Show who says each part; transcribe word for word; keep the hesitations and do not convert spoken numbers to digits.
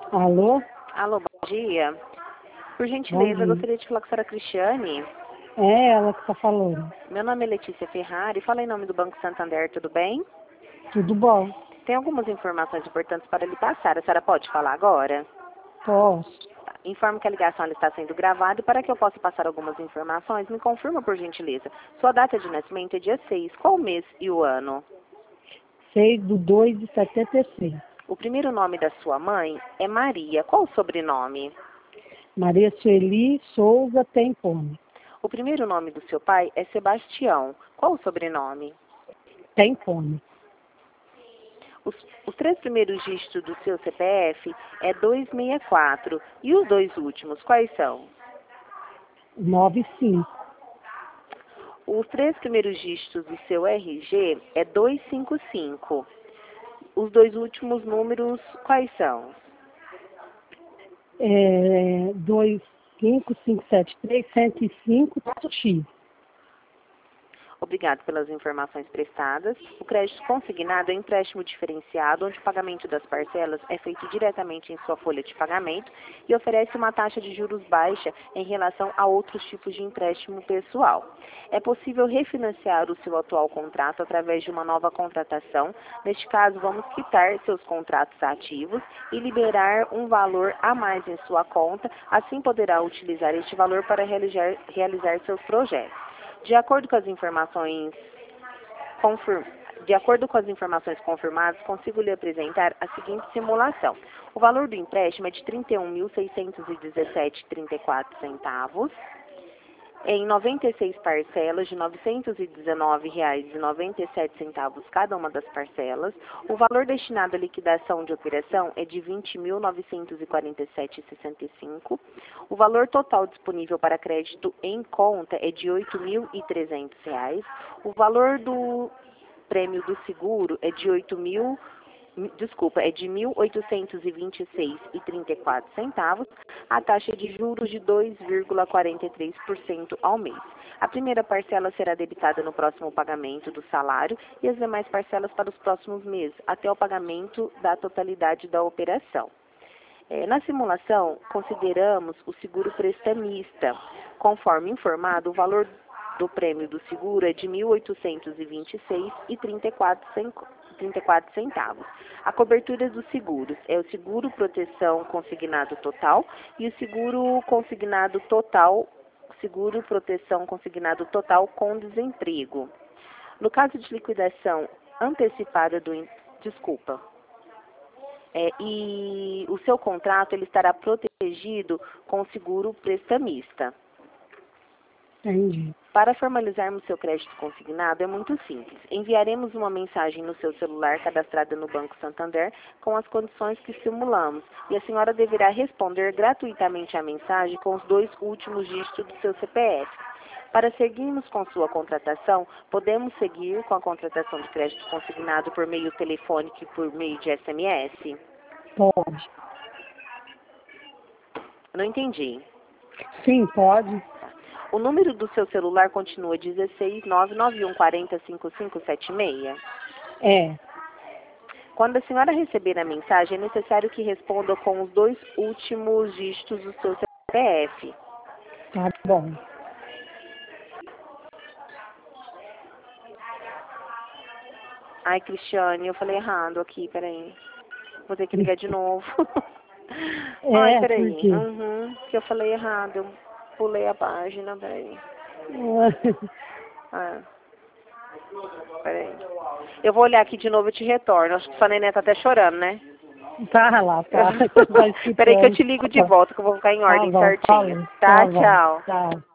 Speaker 1: Alô?
Speaker 2: Alô, bom dia. Por
Speaker 1: Bom
Speaker 2: gentileza, eu
Speaker 1: dia.
Speaker 2: gostaria de falar com a senhora Cristiane.
Speaker 1: É ela que está falando.
Speaker 2: Meu nome é Letícia Ferrari, fala em nome do Banco Santander, tudo bem?
Speaker 1: Tudo bom?
Speaker 2: Tem algumas informações importantes para lhe passar, a senhora pode falar agora?
Speaker 1: Posso.
Speaker 2: Informo que a ligação ela está sendo gravada e para que eu possa passar algumas informações, me confirma por gentileza. Sua data de nascimento é dia seis, qual o mês e o ano?
Speaker 1: seis do dois de setenta e seis.
Speaker 2: O primeiro nome da sua mãe é Maria, qual o sobrenome?
Speaker 1: Maria Sueli Souza Tempone.
Speaker 2: O primeiro nome do seu pai é Sebastião, qual o sobrenome?
Speaker 1: Tempone.
Speaker 2: Os, os três primeiros dígitos do seu C P F é duzentos e sessenta e quatro. E os dois últimos, quais são?
Speaker 1: noventa e cinco.
Speaker 2: Os três primeiros dígitos do seu R G é duzentos e cinquenta e cinco. Os dois últimos números, quais são?
Speaker 1: É, dois cinco cinco sete três cento e cinco X.
Speaker 2: Obrigado pelas informações prestadas. O crédito consignado é um empréstimo diferenciado, onde o pagamento das parcelas é feito diretamente em sua folha de pagamento e oferece uma taxa de juros baixa em relação a outros tipos de empréstimo pessoal. É possível refinanciar o seu atual contrato através de uma nova contratação. Neste caso, vamos quitar seus contratos ativos e liberar um valor a mais em sua conta. Assim, poderá utilizar este valor para realizar, realizar seus projetos. De acordo com as informações confirm... de acordo com as informações confirmadas, consigo lhe apresentar a seguinte simulação. O valor do empréstimo é de trinta e um mil seiscentos e dezessete reais e trinta e quatro centavos, em noventa e seis parcelas de novecentos e dezenove reais e noventa e sete centavos cada uma das parcelas. O valor destinado à liquidação de operação é de vinte mil novecentos e quarenta e sete reais e sessenta e cinco centavos. O valor total disponível para crédito em conta é de oito mil e trezentos reais. O valor do prêmio do seguro é de oito mil Desculpa, é de mil oitocentos e vinte e seis reais e trinta e quatro centavos, a taxa de juros de dois vírgula quarenta e três por cento ao mês. A primeira parcela será debitada no próximo pagamento do salário e as demais parcelas para os próximos meses, até o pagamento da totalidade da operação. É, na simulação, consideramos o seguro prestamista. Conforme informado, o valor do prêmio do seguro é de mil oitocentos e vinte e seis reais e trinta e quatro centavos. A cobertura dos seguros é o seguro proteção consignado total e o seguro consignado total, seguro proteção consignado total com desemprego. No caso de liquidação antecipada do desculpa, é, e o seu contrato ele estará protegido com o seguro prestamista.
Speaker 1: Entendi.
Speaker 2: Para formalizarmos seu crédito consignado é muito simples. Enviaremos uma mensagem no seu celular cadastrada no Banco Santander com as condições que simulamos e a senhora deverá responder gratuitamente à mensagem com os dois últimos dígitos do seu C P F. Para seguirmos com sua contratação, podemos seguir com a contratação de crédito consignado por meio telefônico e por meio de S M S?
Speaker 1: Pode.
Speaker 2: Não entendi.
Speaker 1: Sim, pode.
Speaker 2: O número do seu celular continua dezesseis nove nove um quatro zero cinco cinco sete seis?
Speaker 1: É.
Speaker 2: Quando a senhora receber a mensagem, é necessário que responda com os dois últimos dígitos do seu C P F.
Speaker 1: Tá bom.
Speaker 2: Ai, Cristiane, eu falei errado aqui, peraí. Vou ter que ligar de novo.
Speaker 1: É,
Speaker 2: Ai, peraí.
Speaker 1: por quê?
Speaker 2: Uhum, que eu falei errado, eu pulei a página, peraí. Ah, peraí. Eu vou olhar aqui de novo e te retorno. Acho que sua neném tá até chorando, né?
Speaker 1: Tá lá, tá.
Speaker 2: Peraí que eu te ligo de volta, que eu vou ficar em ordem
Speaker 1: Tá bom,
Speaker 2: certinho.
Speaker 1: fala.
Speaker 2: Tá,
Speaker 1: Tá bom.
Speaker 2: tchau.
Speaker 1: Tchau.